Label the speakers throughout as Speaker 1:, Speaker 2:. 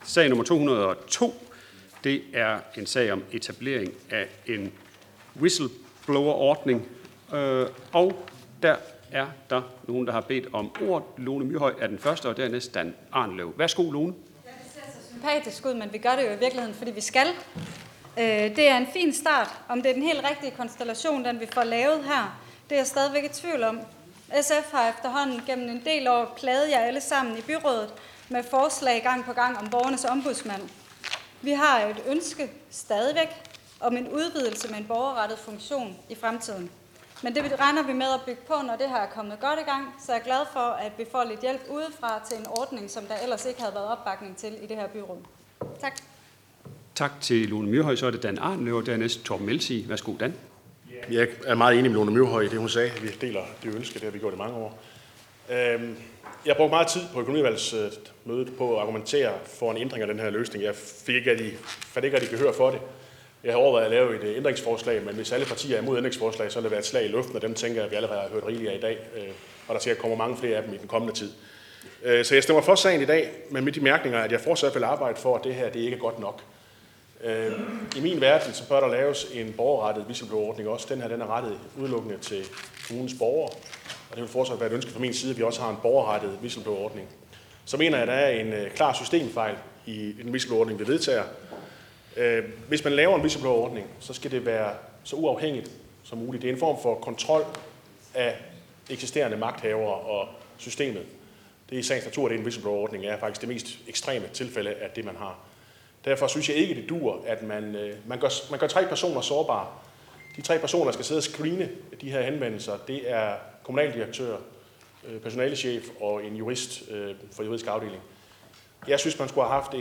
Speaker 1: Sag nummer 202, det er en sag om etablering af en whistleblower-ordning, og der er der nogen, der har bedt om ordet. Lone Myrhøj er den første, og dernæst Dan Arnløv. Værsgo, Lone.
Speaker 2: Ja, det ser så sympatisk ud, men vi gør det jo i virkeligheden, fordi vi skal. Det er en fin start. Om det er den helt rigtige konstellation, den vi får lavet her, det er jeg stadigvæk i tvivl om. SF har efterhånden gennem en del år plaget jer alle sammen i byrådet med forslag gang på gang om borgernes ombudsmand. Vi har et ønske stadigvæk om en udvidelse med en borgerrettet funktion i fremtiden. Men det regner vi med at bygge på, når det her er kommet godt i gang, så jeg er glad for, at vi får lidt hjælp udefra til en ordning, som der ellers ikke havde været opbakning til i det her byråd. Tak.
Speaker 1: Tak til Lone Myrhøj. Så er det Dan Arnløv, og dernæst Torben Melsig. Værsgo, Dan.
Speaker 3: Jeg er meget enig med Lone Myrhøj i det, hun sagde. Vi deler det ønske, det har vi gjort i mange år. Jeg har brugt meget tid på økonomiudvalgsmødet på at argumentere for en ændring af den her løsning. Jeg fandt ikke rigtig gehør for det. Jeg har overvejet at lave et ændringsforslag, men hvis alle partier er imod ændringsforslag, så vil det være et slag i luften, og dem tænker jeg, at vi allerede har hørt rigeligt af i dag, og der sikkert kommer mange flere af dem i den kommende tid. Så jeg stemmer for sagen i dag, men med de mærkninger, at jeg fortsat vil arbejde for, at det her det ikke er godt nok. I min verden, så bør der laves en borgerrettet whistleblower-ordning også. Den er rettet udelukkende til kommunens borgere, og det vil fortsat være et ønske fra min side, at vi også har en borgerrettet whistleblower-ordning. Så mener jeg, at der er en klar systemfejl i en whistleblower-ordning, vi vedtager. Hvis man laver en whistleblower-ordning, så skal det være så uafhængigt som muligt. Det er en form for kontrol af eksisterende magthavere og systemet. Det er i sagens natur, at en whistleblower-ordning er faktisk det mest ekstreme tilfælde af det, man har. Derfor synes jeg ikke, det dur, at man gør 3 personer sårbare. De 3 personer, der skal sidde og screene de her henvendelser, det er kommunaldirektør, personalechef og en jurist for juridisk afdeling. Jeg synes, man skulle have haft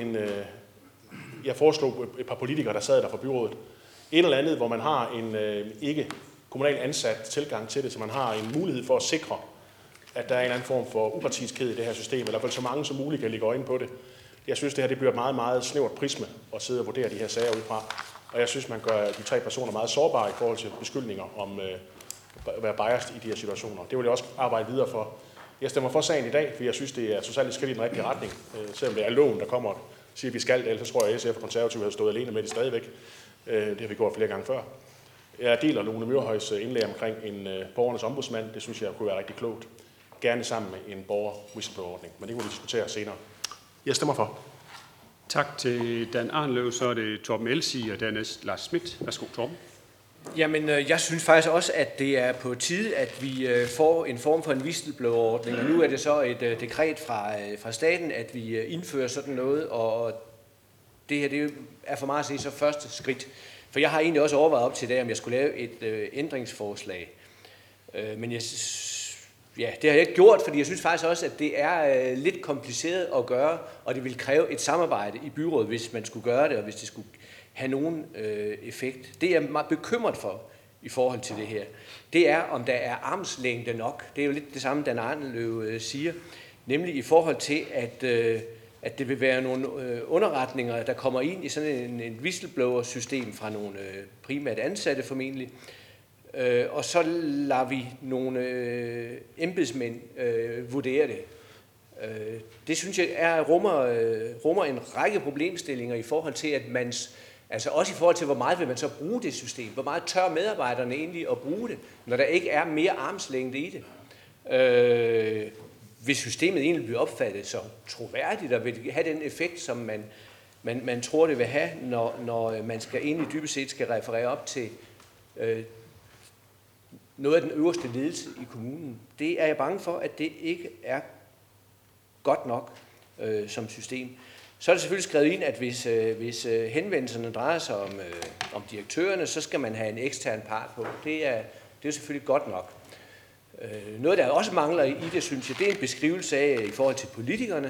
Speaker 3: jeg foreslog et par politikere, der sad der fra byrådet. Et eller andet, hvor man har en ikke kommunal ansat tilgang til det, så man har en mulighed for at sikre, at der er en eller anden form for upartiskhed i det her system, eller i hvert fald så mange som muligt kan lægge øjne på det. Jeg synes, det bliver et meget, meget snævert prisme at sidde og vurdere de her sager udefra. Og jeg synes, man gør de 3 personer meget sårbare i forhold til beskyldninger om at være biased i de her situationer. Det vil jeg også arbejde videre for. Jeg stemmer for sagen i dag, for jeg synes, det er totalt et skridt i den rigtige retning. Selvom det er loven, der kommer og siger, at vi skal det, ellers så tror jeg, at SF og Konservative har stået alene med det stadigvæk. Det har vi gjort flere gange før. Jeg deler Lone Myrhøjs indlæg omkring en borgernes ombudsmand. Det synes jeg kunne være rigtig klogt. Gerne sammen med en borger-whistleblower-ordning, men det kunne vi diskutere senere. Jeg stemmer for.
Speaker 1: Tak til Dan Arnløv. Så er det Torben Melsig, og dernæst Lars Schmidt. Værsgo, Torben.
Speaker 4: Jamen, jeg synes faktisk også, at det er på tide, at vi får en form for en whistleblower-ordning. Og nu er det så et dekret fra staten, at vi indfører sådan noget, og det her det er for mig at sige så første skridt. For jeg har egentlig også overvejet op til i dag, om jeg skulle lave et ændringsforslag. Men det har jeg ikke gjort, fordi jeg synes faktisk også, at det er lidt kompliceret at gøre, og det vil kræve et samarbejde i byrådet, hvis man skulle gøre det, og hvis det skulle have nogen effekt. Det er jeg meget bekymret for i forhold til det her. Det er, om der er armslængde nok. Det er jo lidt det samme, Dan Arnløv siger. Nemlig i forhold til, at det vil være nogle underretninger, der kommer ind i sådan en whistleblower-system fra nogle primært ansatte formentlig. Og så lader vi nogle embedsmænd vurdere det. Det synes jeg rummer en række problemstillinger i forhold til, at altså også i forhold til, hvor meget vil man så bruge det system? Hvor meget tør medarbejderne egentlig at bruge det, når der ikke er mere armslængde i det? Hvis systemet egentlig bliver opfattet som troværdigt og vil have den effekt, som man tror, det vil have, når man skal egentlig dybest set skal referere op til noget af den øverste ledelse i kommunen. Det er jeg bange for, at det ikke er godt nok som system. Så er det selvfølgelig skrevet ind, at hvis henvendelserne drejer sig om direktørerne, så skal man have en ekstern part på. Det er selvfølgelig godt nok. Noget, der også mangler i det, synes jeg, det er en beskrivelse af i forhold til politikerne.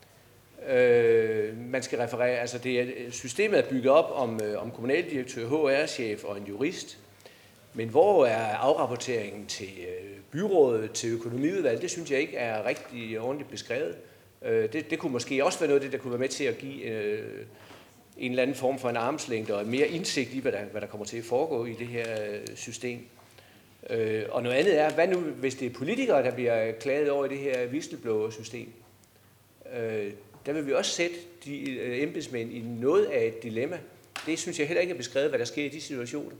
Speaker 4: Man skal referere, altså systemet er bygget op om kommunaldirektør, HR-chef og en jurist. Men hvor er afrapporteringen til byrådet, til økonomiudvalget? Det synes jeg ikke er rigtig ordentligt beskrevet. Det kunne måske også være noget af det, der kunne være med til at give en eller anden form for en armslængde og mere indsigt i, hvad der kommer til at foregå i det her system. Og noget andet er, hvad nu, hvis det er politikere, der bliver klaget over i det her whistleblower-system? der vil vi også sætte de embedsmænd i noget af et dilemma. Det synes jeg heller ikke er beskrevet, hvad der sker i de situationer.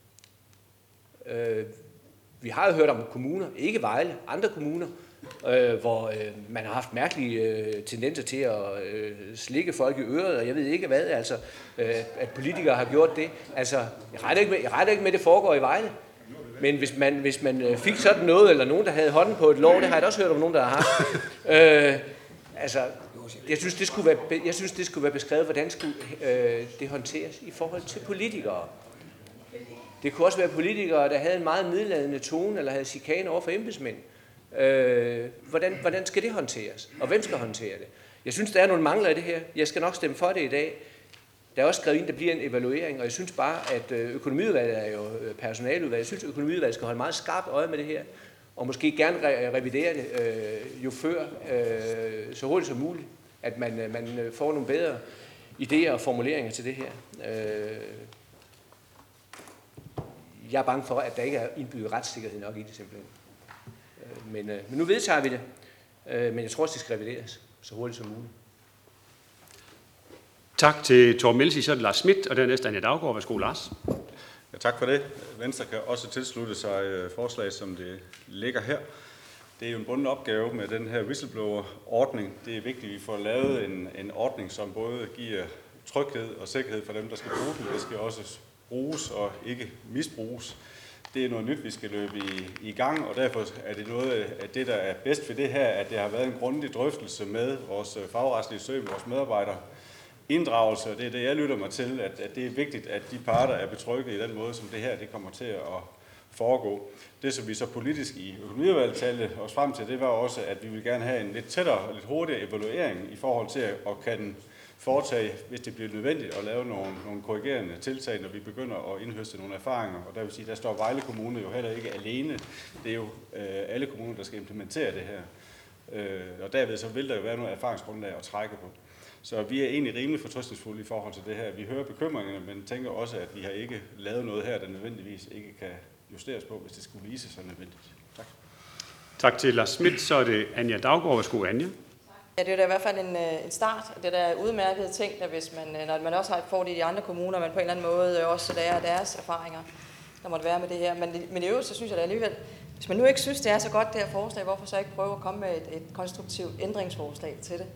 Speaker 4: Vi har jo hørt om kommuner, ikke Vejle, andre kommuner, hvor man har haft mærkelige tendenser til at slikke folk i øret, og jeg ved ikke hvad, altså, at politikere har gjort det. Altså, jeg retter ikke med, at det foregår i Vejle. Men hvis man fik sådan noget, eller nogen, der havde hånden på et lår, det har jeg også hørt om nogen, der har haft. Altså, jeg synes, det skulle være beskrevet, hvordan skulle det håndteres i forhold til politikere. Det kunne også være politikere, der havde en meget nedladende tone, eller havde chikane over for embedsmænd. Hvordan skal det håndteres? Og hvem skal håndtere det? Jeg synes, der er nogle mangler i det her. Jeg skal nok stemme for det i dag. Der er også skrevet ind, der bliver en evaluering, og jeg synes bare, at økonomiudvalget er jo personaleudvalget. Jeg synes, at økonomiudvalget skal holde meget skarpt øje med det her, og måske gerne revidere det jo før, så hurtigt som muligt, at man får nogle bedre idéer og formuleringer til det her. Jeg er bange for, at der ikke er indbygget retssikkerhed nok i det simpelthen. Men nu vedtager vi det, men jeg tror også, det skal revideres så hurtigt som muligt.
Speaker 1: Tak til Torben Melsi, så er det Lars Schmidt, og dernæst Anja Daugaard. Værsgo, Lars.
Speaker 5: Ja, tak for det. Venstre kan også tilslutte sig forslag, som det ligger her. Det er jo en bunden opgave med den her whistleblower-ordning. Det er vigtigt, at vi får lavet en ordning, som både giver tryghed og sikkerhed for dem, der skal bruge den. Det skal også bruges og ikke misbruges. Det er noget nyt, vi skal løbe i gang, og derfor er det noget af det, der er bedst ved det her, at det har været en grundig drøftelse med vores fagretslige søg, vores medarbejdere. Inddragelse, og det er det, jeg lytter mig til, at det er vigtigt, at de parter er betrygget i den måde, som det her det kommer til at foregå. Det, som vi så politisk i økonomiudvalget talte os frem til, det var også, at vi vil gerne have en lidt tættere og lidt hurtigere evaluering i forhold til at kan foretage, hvis det bliver nødvendigt, at lave nogle korrigerende tiltag, når vi begynder at indhøste nogle erfaringer. Og der vil sige, der står Vejle Kommune jo heller ikke alene. Det er jo alle kommuner, der skal implementere det her. Og derved så vil der jo være nogle erfaringsgrundlag at trække på. Så vi er egentlig rimelig fortrøstningsfulde i forhold til det her. Vi hører bekymringerne, men tænker også, at vi har ikke lavet noget her, der nødvendigvis ikke kan justeres på, hvis det skulle vise sig nødvendigt. Tak.
Speaker 1: Tak til Lars Schmidt, så er det Anja Daugaard. Værsgo, Anja.
Speaker 6: Ja, det er da i hvert fald en start. Det der er udmærkede ting, der hvis når man også har fået det i de andre kommuner, men på en eller anden måde også lærer deres erfaringer, der måtte være med det her. Men i øvrigt, så synes jeg da alligevel, hvis man nu ikke synes, det er så godt det her forslag, hvorfor så ikke prøve at komme med et konstruktivt ændringsforslag til det?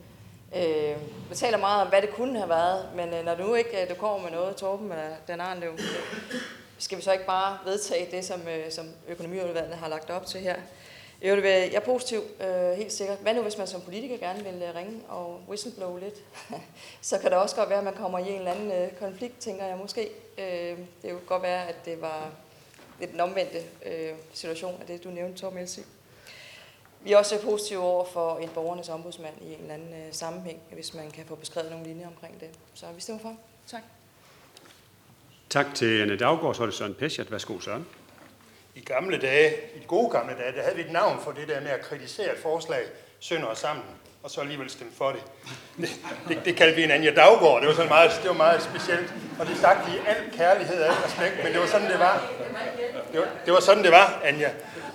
Speaker 6: Vi taler meget om, hvad det kunne have været, men når du nu ikke du kommer med noget, Torben eller Dan Arnlev, skal vi så ikke bare vedtage det, som økonomiudvalget har lagt op til her? Jeg er positiv, helt sikkert. Hvad nu, hvis man som politiker gerne vil ringe og whistleblow lidt? Så kan det også godt være, at man kommer i en eller anden konflikt, tænker jeg måske. Det kunne godt være, at det var lidt den omvendte situation af det, du nævnte, Torben Melsi. Vi er også positive over for en borgernes ombudsmand i en eller anden sammenhæng, hvis man kan få beskrevet nogle linjer omkring det. Så vi stemmer for. Tak.
Speaker 1: Tak til Anja Daugaard, så er det Søren Peschat. Værsgo, Søren.
Speaker 7: I gamle dage, i de gode gamle dage, der havde vi et navn for det der med at kritisere et forslag, sønder og sammen, og så alligevel stemme for det. Det kaldte vi en Anja Daugaard. Det var meget specielt, og det sagde vi i al kærlighed og al respekt, men det var sådan, det var. Det var sådan, det var, Anja.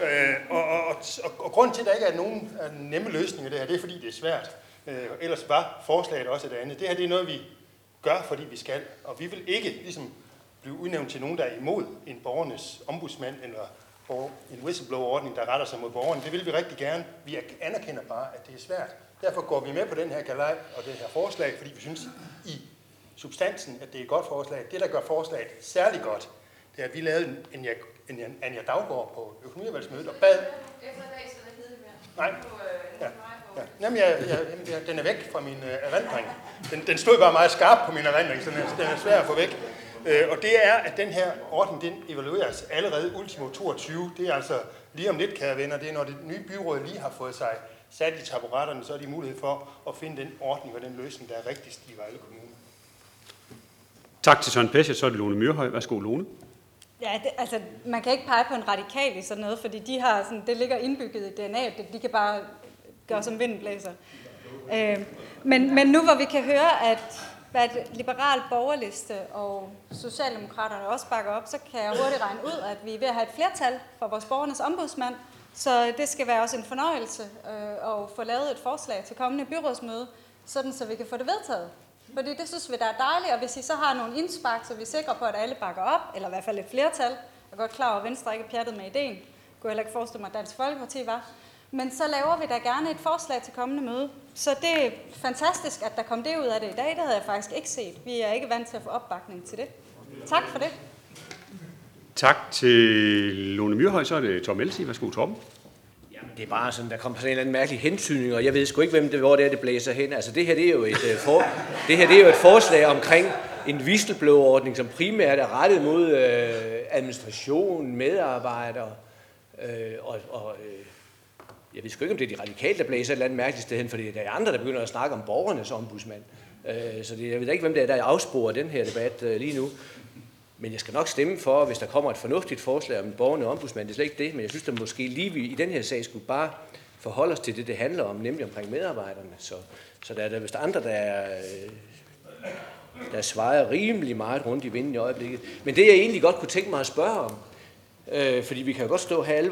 Speaker 7: Og grunden til, at der ikke er nogen nemme løsninger det her, det er, fordi det er svært. Ellers var forslaget også et andet. Det her det er noget, vi gør, fordi vi skal, og vi vil ikke ligesom blive udnævnt til nogen, der er imod en borgernes ombudsmand eller en whistleblower-ordning, der retter sig mod borgerne. Det vil vi rigtig gerne. Vi anerkender bare, at det er svært. Derfor går vi med på den her galej og det her forslag, fordi vi synes i substansen, at det er et godt forslag. Det, der gør forslaget særlig godt, det er, at vi lavede en Anja Daugaard på økonomiudvalgsmødet og bad... Nej. Ja. Jamen, den er væk fra min erindring. Den stod bare meget skarp på min erindring, så den er svær at få væk. Og det er, at den her ordning, den evalueres allerede ultimo 22. Det er altså lige om lidt, kære venner. Det er, når det nye byråd lige har fået sig sat i taburetterne, så er de mulighed for at finde den ordning og den løsning, der er rigtigst i Vejle Kommune.
Speaker 1: Tak til Søren Peschat, så er det Lone Myrhøj. Værsgo, Lone. Ja,
Speaker 2: man kan ikke pege på en radikal i sådan noget, fordi de har sådan, det ligger indbygget i DNA, de kan bare gøre som vinden blæser. Men nu hvor vi kan høre, at Liberal Borgerliste og Socialdemokraterne også bakker op, så kan jeg hurtigt regne ud, at vi er ved at have et flertal for vores borgernes ombudsmand. Så det skal være også en fornøjelse at få lavet et forslag til kommende byrådsmøde, sådan så vi kan få det vedtaget. Fordi det synes vi, der er dejligt, og hvis I så har nogle indspark, så vi er sikre på, at alle bakker op, eller i hvert fald et flertal. Jeg er godt klar over, at Venstre ikke er pjattet med ideen. Jeg kunne heller ikke forestille mig, at Dansk Folkeparti var. Men så laver vi da gerne et forslag til kommende møde. Så det er fantastisk, at der kom det ud af det i dag. Det havde jeg faktisk ikke set. Vi er ikke vant til at få opbakning til det. Tak for det.
Speaker 1: Tak til Lone Myrhøj, så er det Tom Elsig. Værsgo, Tom.
Speaker 4: Jamen, det er bare sådan, der kommer sådan en eller anden mærkelig hentydning, og jeg ved sgu ikke, hvor det blæser hen. Altså, det her det er jo et forslag omkring en whistleblower-ordning, som primært er rettet mod administration, medarbejdere, jeg ved sgu ikke, om det er de radikale, der blæser et eller andet mærkeligt sted hen, fordi det er andre, der begynder at snakke om borgernes ombudsmand. Så jeg ved ikke, hvem det er, der afsporer den her debat lige nu. Men jeg skal nok stemme for, hvis der kommer et fornuftigt forslag om en borgernes ombudsmand. Det er slet ikke det, men jeg synes, at måske lige i den her sag skulle bare forholde os til det handler om, nemlig omkring medarbejderne. Så der er der vist andre, der svarer rimelig meget rundt i vinden i øjeblikket. Men det, jeg egentlig godt kunne tænke mig at spørge om, fordi vi kan jo godt stå her alle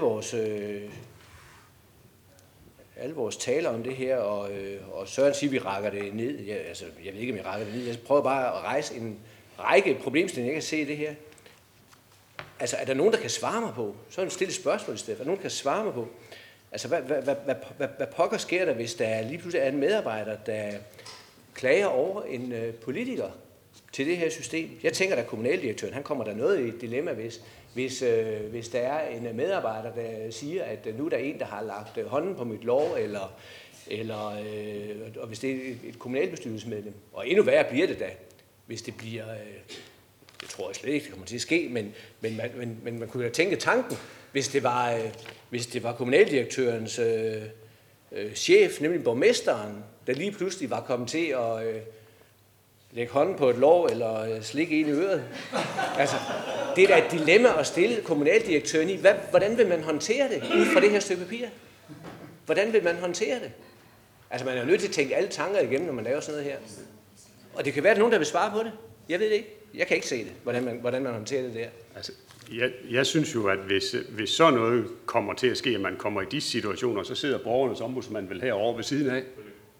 Speaker 4: vores taler om det her, og Søren siger, at vi rækker det ned. Jeg ved ikke, om vi rækker det ned. Jeg prøver bare at rejse en række problemstillinger, jeg kan se i det her. Altså, er der nogen, der kan svare mig på? Så er det stille spørgsmål i stedet. Er der nogen, der kan svare mig på? Altså, hvad pokker sker der, hvis der lige pludselig er en medarbejder, der klager over en politiker til det her system? Jeg tænker, at kommunaldirektøren, han kommer der noget i et dilemma, hvis der er en medarbejder, der siger, at nu er der en, der har lagt hånden på mit lov, og hvis det er et kommunalbestyrelsesmedlem. Og endnu værre bliver det da, hvis det bliver, det tror jeg slet ikke, det kommer til at ske, men man kunne da tænke tanken, hvis det var kommunaldirektørens chef, nemlig borgmesteren, der lige pludselig var kommet til at lægge hånden på et lår eller slikke en i øret. Altså, det er da et dilemma at stille kommunaldirektøren i. Hvordan vil man håndtere det ud fra det her stykke papir? Hvordan vil man håndtere det? Altså, man er nødt til at tænke alle tanker igennem, når man laver sådan noget her. Og det kan være, at nogen, der vil svare på det. Jeg ved det ikke. Jeg kan ikke se det, hvordan man håndterer det der. Altså,
Speaker 1: jeg synes jo, at hvis så noget kommer til at ske, at man kommer i de situationer, så sidder borgernes ombudsmand vel herovre ved siden af.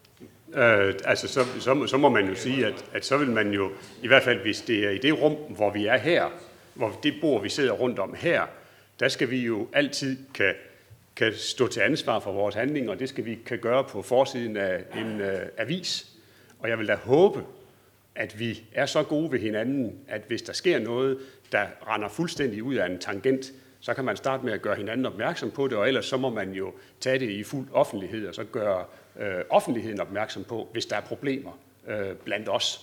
Speaker 1: Så må man jo sige, at så vil man jo, i hvert fald hvis det er i det rum, hvor vi er her, hvor det bord, vi sidder rundt om her, der skal vi jo altid kan stå til ansvar for vores handlinger, og det skal vi kan gøre på forsiden af en avis. Og jeg vil da håbe, at vi er så gode ved hinanden, at hvis der sker noget, der render fuldstændig ud af en tangent, så kan man starte med at gøre hinanden opmærksom på det, og ellers så må man jo tage det i fuld offentlighed, og så gøre offentligheden opmærksom på, hvis der er problemer blandt os.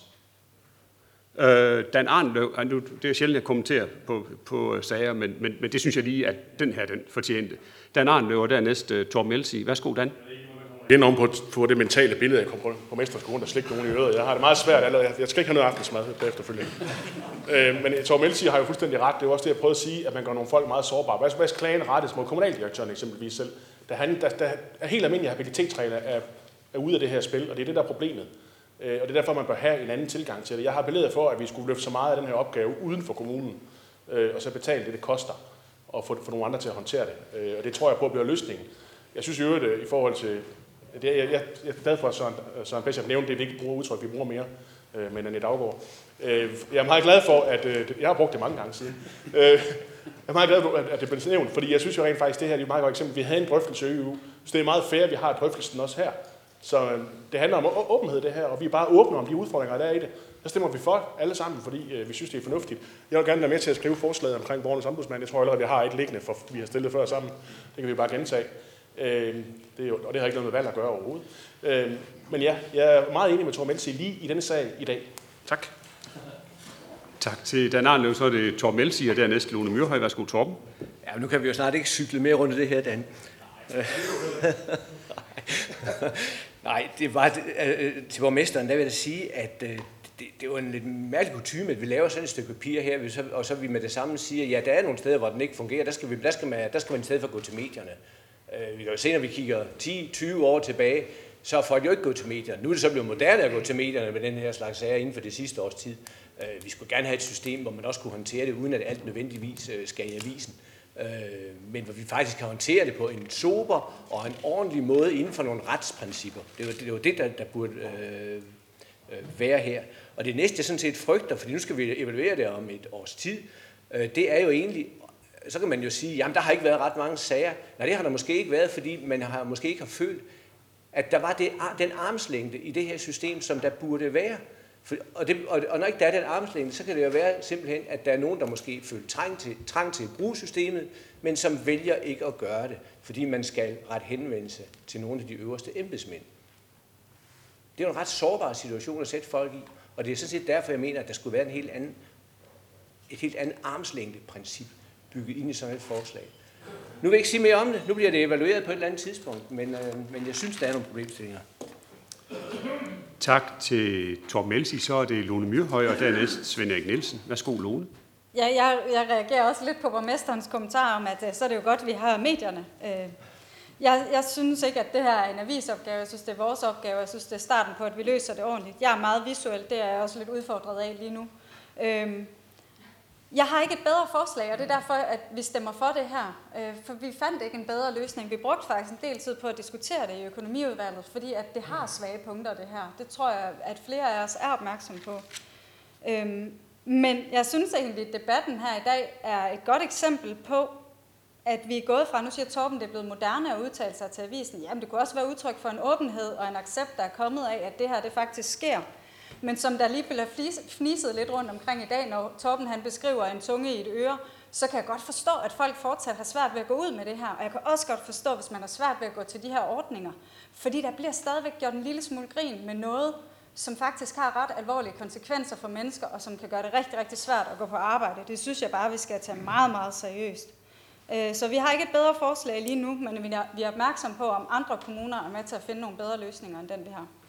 Speaker 1: Dan Arnløv, det er sjældent, jeg kommenterer på sager, men det synes jeg lige, at den fortjente. Dan Arnløv og dernæst Torben Elsig. Værsgo, Dan.
Speaker 3: Det er nogen på det mentale billede, jeg kommer på mesterskolen, der slikker nogen i øret. Jeg har det meget svært allerede. Jeg skal ikke have noget aftensmad efterfølgende. Men Torben Elsig har jo fuldstændig ret. Det er jo også det, jeg prøvede at sige, at man gør nogle folk meget sårbare. Hvad klagen rettes mod kommunaldirektøren eksempelvis selv? Der er helt almindelige habilitetsregler er ude af det her spil, og det er det, der er problemet. Og det er derfor, man bør have en anden tilgang til det. Jeg har appelleret for, at vi skulle løfte så meget af den her opgave uden for kommunen, og så betale det koster, og få nogle andre til at håndtere det. Og det tror jeg på bliver løsningen. Jeg synes jo, i forhold til jeg er glad for, at Søren Bæscher nævnte, det er vigtigt at bruge udtryk, vi bruger mere med Annette Daugaard. Jeg er meget glad for, at jeg har brugt det mange gange siden. Jeg er meget glad for, at det blev nævnt, fordi jeg synes jo rent faktisk, det her er et meget godt eksempel. Vi havde en drøftelse i EU, så det er meget fair, at vi har drøftelsen også her. Så det handler om åbenhed, det her, og vi er bare åbne om de udfordringer, der er i det. Så stemmer vi for alle sammen, fordi vi synes, det er fornuftigt. Jeg vil gerne være med til at skrive forslaget omkring borgernes ombudsmand. Jeg tror allerede, vi har et liggende, for vi har stillet før sammen. Det kan vi bare gentage. Og det har ikke noget med valg at gøre overhovedet. Men ja, jeg er meget enig med Torben Elsig lige i denne sag i dag. Tak.
Speaker 1: Tak til Dan Arnløv, så er det Torben Elsig, og dernæst Lone Myrhøj. Værsgo, Torben.
Speaker 4: Ja, nu kan vi jo snart ikke cykle mere rundt i det her, Dan. Nej, det var til borgmesteren, der vil jeg sige, at det var en lidt mærkelig kutyme, at vi laver sådan et stykke papir her, og så vi med det samme siger, ja, der er nogle steder, hvor den ikke fungerer, der skal man i stedet for gå til medierne. Vi kan jo se, når vi kigger 10-20 år tilbage, så er folk jo ikke gået til medierne. Nu er det så blevet moderne at gå til medierne med den her slags sager inden for det sidste års tid. Vi skulle gerne have et system, hvor man også kunne håndtere det, uden at alt nødvendigvis skal i avisen. men hvor vi faktisk kan håndtere det på en sober og en ordentlig måde inden for nogle retsprincipper. Det var det, der burde være her. Og det næste, jeg sådan set frygter, fordi nu skal vi evaluere det om et års tid, det er jo egentlig, så kan man jo sige, jamen der har ikke været ret mange sager. Nej, det har der måske ikke været, fordi man måske ikke har følt, at der var den armslængde i det her system, som der burde være. Og når ikke der er den armslængde, så kan det jo være simpelthen, at der er nogen, der måske føler trang til at bruge systemet, men som vælger ikke at gøre det, fordi man skal rette henvendelse til nogle af de øverste embedsmænd. Det er jo en ret sårbar situation at sætte folk i, og det er sådan set derfor, jeg mener, at der skulle være et helt andet armslængdeprincip bygget ind i sådan et forslag. Nu vil jeg ikke sige mere om det. Nu bliver det evalueret på et eller andet tidspunkt, men jeg synes, der er nogle problemstillinger.
Speaker 1: Tak til Torben Elsi. Så er det Lone Myrhøj, og dernæst Svend Erik Nielsen. Værsgo, Lone.
Speaker 2: Ja, jeg reagerer også lidt på borgmesterens kommentar om, at så er det jo godt, at vi har medierne. Jeg synes ikke, at det her er en avisopgave. Jeg synes, det er vores opgave. Jeg synes, det er starten på, at vi løser det ordentligt. Jeg er meget visuel. Det er jeg også lidt udfordret af lige nu. Jeg har ikke et bedre forslag, og det er derfor, at vi stemmer for det her. For vi fandt ikke en bedre løsning. Vi brugte faktisk en del tid på at diskutere det i økonomiudvalget, fordi at det har svage punkter, det her. Det tror jeg, at flere af os er opmærksomme på. Men jeg synes egentlig, at debatten her i dag er et godt eksempel på, at vi er gået fra, nu siger Torben, det er blevet moderne at udtale sig til avisen. Jamen, det kunne også være udtryk for en åbenhed og en accept, der er kommet af, at det her det faktisk sker. Men som der lige bliver fniset lidt rundt omkring i dag, når Torben han beskriver en tunge i et øre, så kan jeg godt forstå, at folk fortsat har svært ved at gå ud med det her. Og jeg kan også godt forstå, hvis man har svært ved at gå til de her ordninger. Fordi der bliver stadigvæk gjort en lille smule grin med noget, som faktisk har ret alvorlige konsekvenser for mennesker, og som kan gøre det rigtig, rigtig svært at gå på arbejde. Det synes jeg bare, vi skal tage meget, meget seriøst. Så vi har ikke et bedre forslag lige nu, men vi er opmærksom på, om andre kommuner er med til at finde nogle bedre løsninger, end den vi har.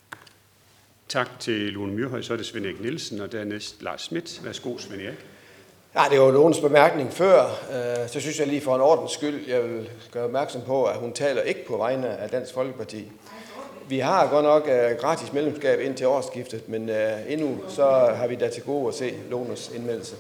Speaker 1: Tak til Lone Myrhøj. Så er det Svend Erik Nielsen, og dernæst Lars Schmidt. Værsgo, Svend Erik.
Speaker 8: Ja, det var Lones bemærkning før. Så synes jeg lige for en ordens skyld, jeg vil gøre opmærksom på, at hun taler ikke på vegne af Dansk Folkeparti. Vi har godt nok gratis medlemskab indtil årsskiftet, men endnu så har vi da til gode at se Lones indmeldelse.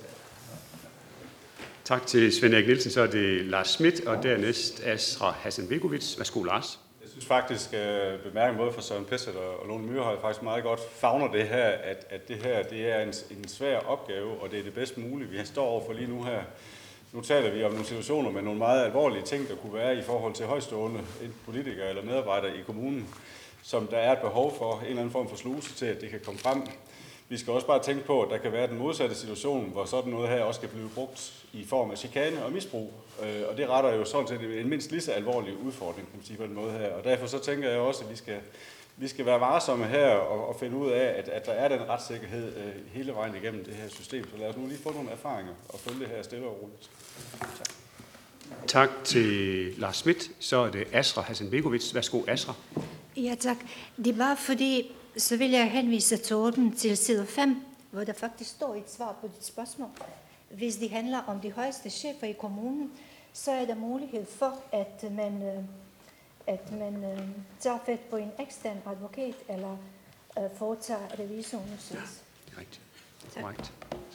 Speaker 1: Tak til Svend Erik Nielsen. Så er det Lars Schmidt, og dernæst Asra Hasanbegovic. Værsgo, Lars.
Speaker 5: Jeg synes faktisk, bemærkningen både fra Søren Pesset og Lone Myrhøj faktisk meget godt favner det her, at det her det er en svær opgave, og det er det bedst mulige, vi står overfor lige nu her. Nu taler vi om nogle situationer med nogle meget alvorlige ting, der kunne være i forhold til højstående politikere eller medarbejdere i kommunen, som der er et behov for en eller anden form for sluse til, at det kan komme frem. Vi skal også bare tænke på, at der kan være den modsatte situation, hvor sådan noget her også kan blive brugt i form af chikane og misbrug. Og det retter jo sådan set en mindst lige så alvorlig udfordring, kan man sige på den måde her. Og derfor så tænker jeg også, at vi skal være varsomme her og finde ud af, at der er den retssikkerhed hele vejen igennem det her system. Så lad os nu lige få nogle erfaringer og følge det her stille og roligt. Tak.
Speaker 1: Tak til Lars Schmidt. Så er det Asra Hasanbegovic. Værsgo, Asra.
Speaker 9: Ja, tak. Det var fordi, så vil jeg henvise Torben til side 5, hvor der faktisk står et svar på dit spørgsmål. Hvis det handler om de højeste chefer i kommunen, så er der mulighed for, at man tager fat på en ekstern advokat, eller foretager revisorundersøgelse.
Speaker 1: Rigtigt. Korrekt.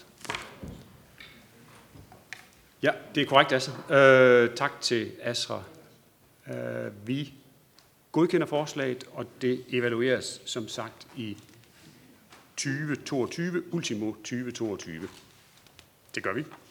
Speaker 1: Ja, det er korrekt, Asra. Tak til Asra. Vi godkender forslaget, og det evalueres som sagt i 2022, ultimo 2022. Det gør vi.